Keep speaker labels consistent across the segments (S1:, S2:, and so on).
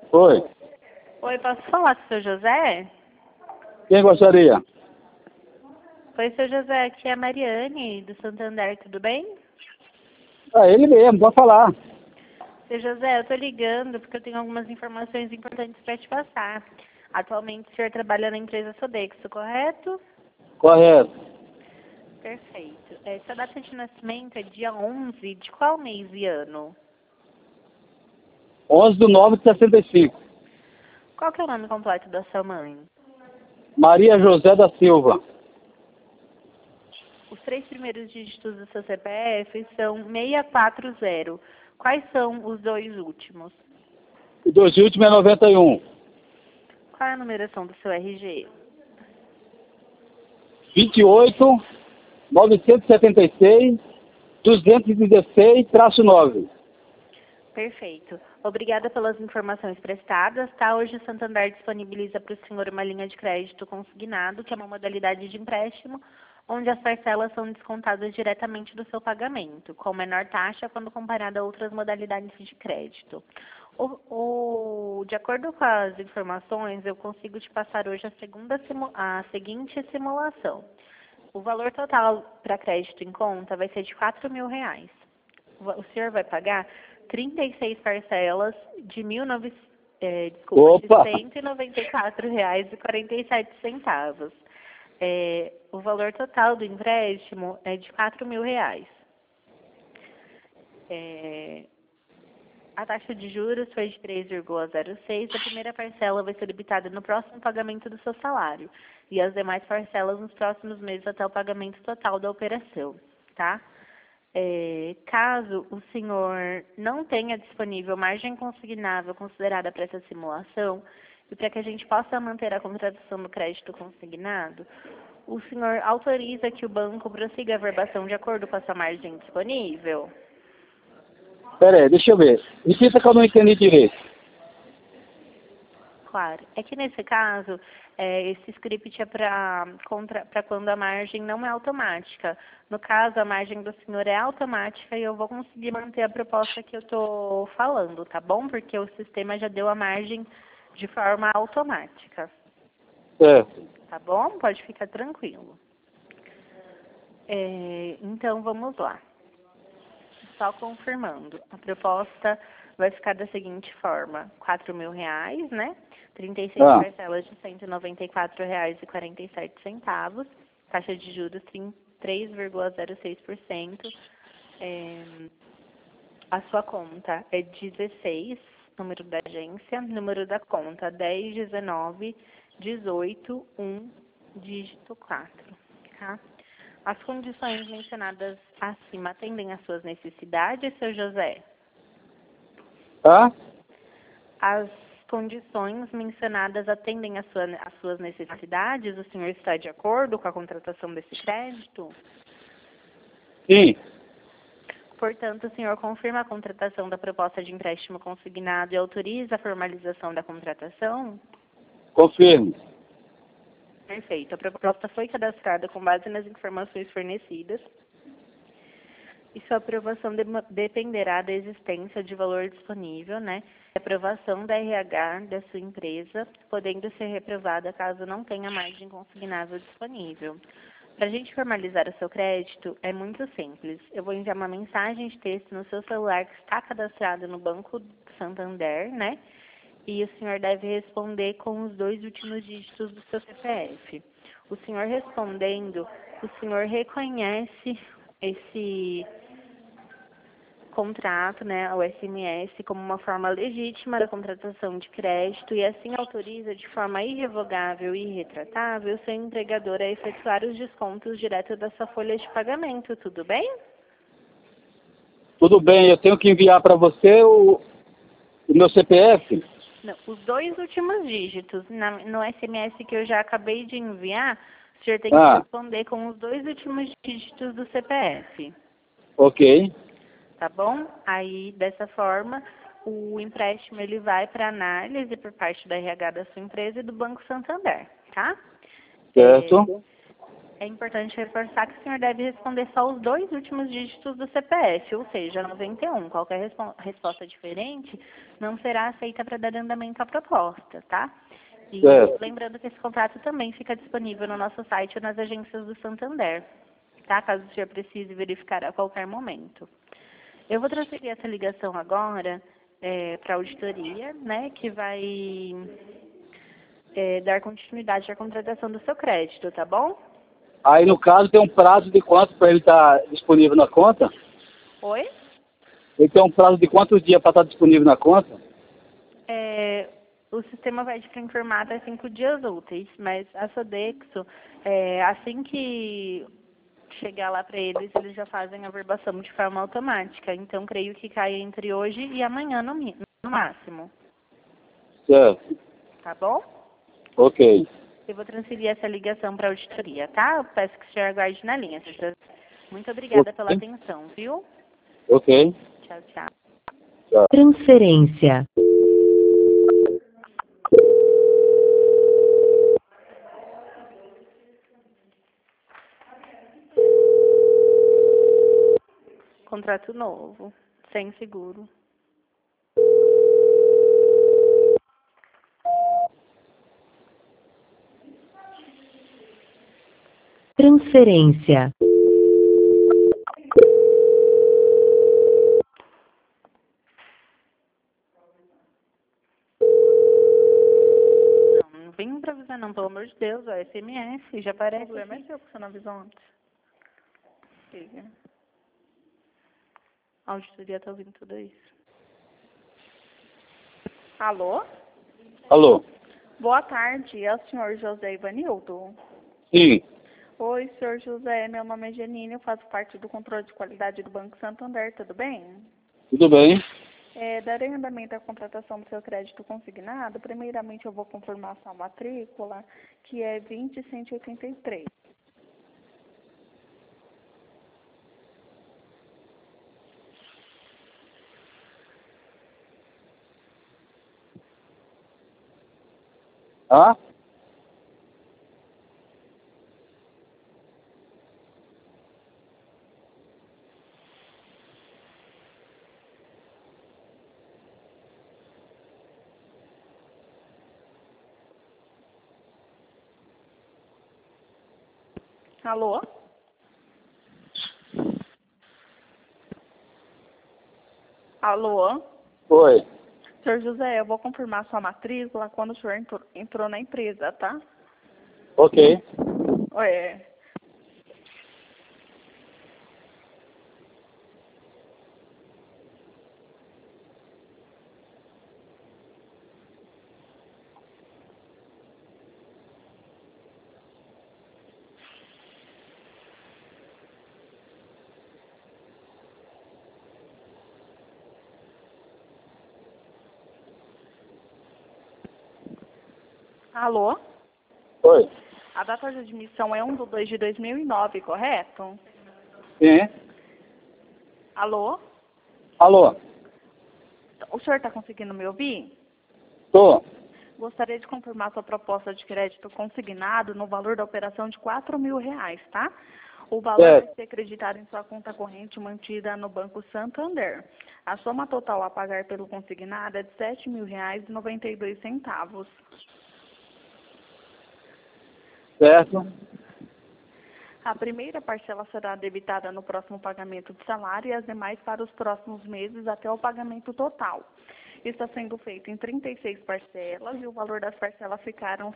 S1: Oi.
S2: Oi, posso falar com o seu José?
S1: Quem gostaria?
S2: Oi, seu José, aqui é a Mariane, do Santander, tudo bem?
S1: Ele mesmo, pode falar.
S2: Seu José, eu tô ligando porque eu tenho algumas informações importantes para te passar. Atualmente o senhor trabalha na empresa Sodexo, correto?
S1: Correto.
S2: Perfeito. Sua data de nascimento é dia 11 de qual mês e ano?
S1: 11/9/65.
S2: Qual que é o nome completo da sua mãe?
S1: Maria José da Silva.
S2: Os 3 primeiros dígitos do seu CPF são 640. Quais são os 2 últimos?
S1: O 2 últimos é 91.
S2: Qual é a numeração do seu RG?
S1: 28 976 216-9.
S2: Perfeito. Obrigada pelas informações prestadas, tá? Hoje o Santander disponibiliza para o senhor uma linha de crédito consignado, que é uma modalidade de empréstimo, onde as parcelas são descontadas diretamente do seu pagamento, com menor taxa quando comparada a outras modalidades de crédito. De acordo com as informações, eu consigo te passar hoje a seguinte simulação. O valor total para crédito em conta vai ser de R$ 4.000. O senhor vai pagar 36 parcelas de de R$ 194,47. O valor total do empréstimo é de R$ 4.000. A taxa de juros foi de 3,06. A primeira parcela vai ser debitada no próximo pagamento do seu salário e as demais parcelas nos próximos meses até o pagamento total da operação, tá? Caso o senhor não tenha disponível margem consignável considerada para essa simulação, e para que a gente possa manter a contratação do crédito consignado, o senhor autoriza que o banco prossiga a verbação de acordo com essa margem disponível?
S1: Pera aí, deixa eu ver. Repita que eu não entendi direito.
S2: Claro. É que nesse caso, esse script é para quando a margem não é automática. No caso, a margem do senhor é automática e eu vou conseguir manter a proposta que eu estou falando, tá bom? Porque o sistema já deu a margem de forma automática.
S1: Certo.
S2: Tá bom? Pode ficar tranquilo. Então, vamos lá. Só confirmando. A proposta vai ficar da seguinte forma: R$ 4.000, né? 36 parcelas de R$ 194,47. Taxa de juros 3,06%. A sua conta é 16, número da agência, número da conta 101918 dígito 4, tá? As condições mencionadas acima atendem às suas necessidades, seu José? As condições mencionadas atendem às suas necessidades? O senhor está de acordo com a contratação desse crédito?
S1: Sim.
S2: Portanto, o senhor confirma a contratação da proposta de empréstimo consignado e autoriza a formalização da contratação?
S1: Confirmo.
S2: Perfeito. A proposta foi cadastrada com base nas informações fornecidas e sua aprovação dependerá da existência de valor disponível, né? Aprovação da RH da sua empresa, podendo ser reprovada caso não tenha margem consignável disponível. Para a gente formalizar o seu crédito, é muito simples. Eu vou enviar uma mensagem de texto no seu celular que está cadastrado no Banco Santander, né? E o senhor deve responder com os 2 últimos dígitos do seu CPF. O senhor respondendo, o senhor reconhece esse contrato, né, o SMS, como uma forma legítima da contratação de crédito e assim autoriza de forma irrevogável e irretratável o seu empregador a efetuar os descontos direto da sua folha de pagamento, tudo bem?
S1: Tudo bem, eu tenho que enviar para você o meu CPF?
S2: Não, os 2 últimos dígitos. No SMS que eu já acabei de enviar, o senhor tem que responder com os 2 últimos dígitos do CPF.
S1: Ok.
S2: Tá bom? Aí, dessa forma, o empréstimo ele vai para análise por parte da RH da sua empresa e do Banco Santander, tá?
S1: Certo.
S2: É importante reforçar que o senhor deve responder só os 2 últimos dígitos do CPF, ou seja, 91. Qualquer resposta diferente não será aceita para dar andamento à proposta, tá? E
S1: Certo.
S2: lembrando que esse contrato também fica disponível no nosso site ou nas agências do Santander, tá? Caso o senhor precise verificar a qualquer momento. Eu vou transferir essa ligação agora para a auditoria, né, que vai dar continuidade à contratação do seu crédito, tá bom?
S1: Aí, no caso, tem um prazo de quanto para ele estar disponível na conta?
S2: Oi?
S1: Ele tem um prazo de quantos dias para estar disponível na conta?
S2: O sistema vai te informar até 5 dias úteis, mas a Sodexo, assim que chegar lá para eles, eles já fazem a verbação de forma automática. Então, creio que cai entre hoje e amanhã no máximo.
S1: Certo.
S2: Tá bom?
S1: Ok.
S2: Eu vou transferir essa ligação para a auditoria, tá? Eu peço que o senhor aguarde na linha. Muito obrigada pela atenção, viu?
S1: Ok.
S2: Tchau, tchau.
S1: Tchau.
S3: Transferência.
S2: Contrato novo, sem seguro.
S3: Transferência.
S2: Não vem improvisar não, pelo amor de Deus, ó, SMS, já aparece.
S4: O problema é
S2: aqui.
S4: seu, porque você não avisou antes.
S2: Liga. A auditoria tá ouvindo tudo isso.
S4: Alô?
S1: Alô?
S4: Boa tarde, é o senhor José Ivanildo?
S1: Sim.
S4: Oi, senhor José, meu nome é Janine, eu faço parte do controle de qualidade do Banco Santander, tudo bem?
S1: Tudo bem?
S4: Darei andamento à contratação do seu crédito consignado. Primeiramente, eu vou confirmar sua matrícula, que é 20183.
S1: Ah?
S4: Alô? Alô?
S1: Oi.
S4: Senhor José, eu vou confirmar sua matrícula quando o senhor entrou na empresa, tá?
S1: Ok.
S4: É. Alô?
S1: Oi.
S4: A data de admissão é 1/2/2009, correto?
S1: Sim.
S4: Alô?
S1: Alô?
S4: O senhor está conseguindo me ouvir?
S1: Tô.
S4: Gostaria de confirmar sua proposta de crédito consignado no valor da operação de R$ 4.000, tá? O valor
S1: Certo.
S4: vai ser acreditado em sua conta corrente mantida no Banco Santander. A soma total a pagar pelo consignado é de R$ 7.000,92.
S1: Certo.
S4: A primeira parcela será debitada no próximo pagamento de salário e as demais para os próximos meses até o pagamento total. Está sendo feito em 36 parcelas e o valor das parcelas ficaram R$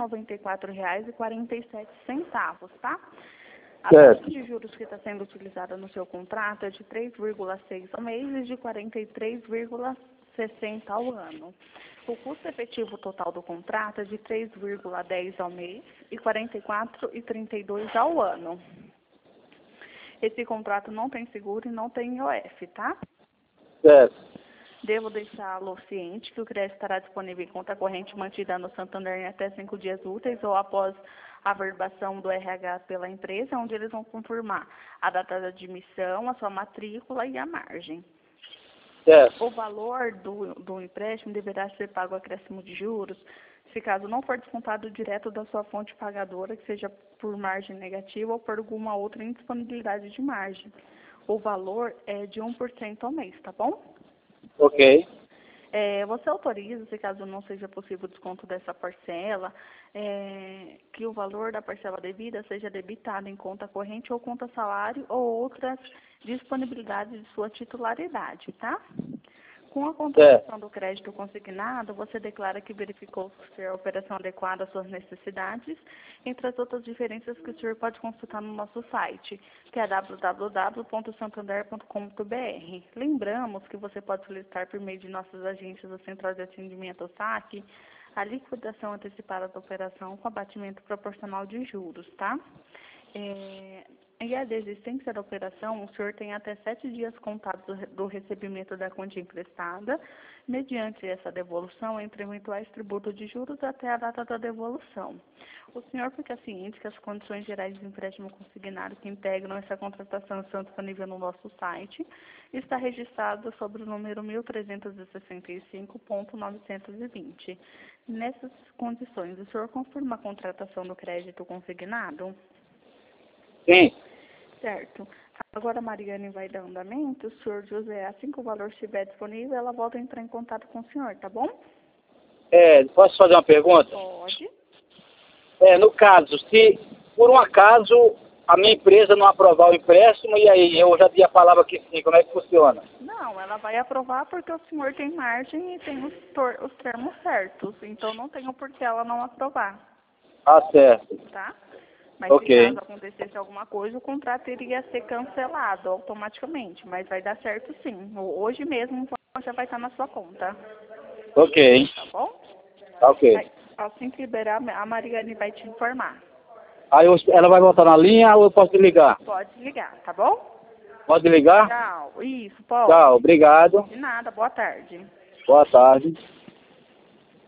S4: 194,47, tá? A
S1: Certo.
S4: taxa de juros que está sendo utilizada no seu contrato é de 3,6 ao mês e de 43,60 ao ano. O custo efetivo total do contrato é de 3,10 ao mês e 44,32 ao ano. Esse contrato não tem seguro e não tem IOF, tá?
S1: Certo.
S4: Devo deixá-lo ciente que o crédito estará disponível em conta corrente mantida no Santander em até 5 dias úteis ou após a verbação do RH pela empresa, onde eles vão confirmar a data da admissão, a sua matrícula e a margem.
S1: Certo.
S4: O valor do empréstimo deverá ser pago acréscimo de juros, se caso não for descontado direto da sua fonte pagadora, que seja por margem negativa ou por alguma outra indisponibilidade de margem. O valor é de 1% ao mês, tá bom?
S1: Ok.
S4: Você autoriza, se caso não seja possível o desconto dessa parcela, que o valor da parcela devida seja debitado em conta corrente ou conta salário ou outras disponibilidades de sua titularidade, tá? Com a contratação do crédito consignado, você declara que verificou ser a operação adequada às suas necessidades, entre as outras diferenças que o senhor pode consultar no nosso site, que é www.santander.com.br. Lembramos que você pode solicitar por meio de nossas agências da Central de Atendimento ao SAC a liquidação antecipada da operação com abatimento proporcional de juros, tá? E a desistência da operação, o senhor tem até 7 dias contados do recebimento da quantia emprestada. Mediante essa devolução, entre eventuais tributos de juros até a data da devolução. O senhor fica ciente que as condições gerais de empréstimo consignado que integram essa contratação estão disponíveis no nosso site. Está registrado sobre o número 1365.920. Nessas condições, o senhor confirma a contratação do crédito consignado?
S1: Sim.
S4: Certo. Agora a Mariane vai dar andamento. O senhor José, assim que o valor estiver disponível, ela volta a entrar em contato com o senhor, tá bom?
S1: Posso fazer uma pergunta?
S4: Pode.
S1: No caso, se por um acaso a minha empresa não aprovar o empréstimo, e aí eu já dei a palavra que sim, como é que funciona?
S4: Não, ela vai aprovar porque o senhor tem margem e tem os termos certos. Então não tem o porquê ela não aprovar.
S1: Ah, certo.
S4: Tá? Mas
S1: Ok.
S4: se caso acontecesse alguma coisa, o contrato iria ser cancelado automaticamente. Mas vai dar certo sim. Hoje mesmo já vai estar na sua conta.
S1: Ok.
S4: Tá bom?
S1: Tá ok.
S4: Aí, assim que liberar, a Mariane vai te informar.
S1: Aí ela vai voltar na linha ou eu posso ligar?
S4: Pode ligar, tá bom?
S1: Pode ligar?
S4: Tchau. Isso, pode.
S1: Tchau, obrigado.
S4: De nada, boa tarde.
S1: Boa tarde.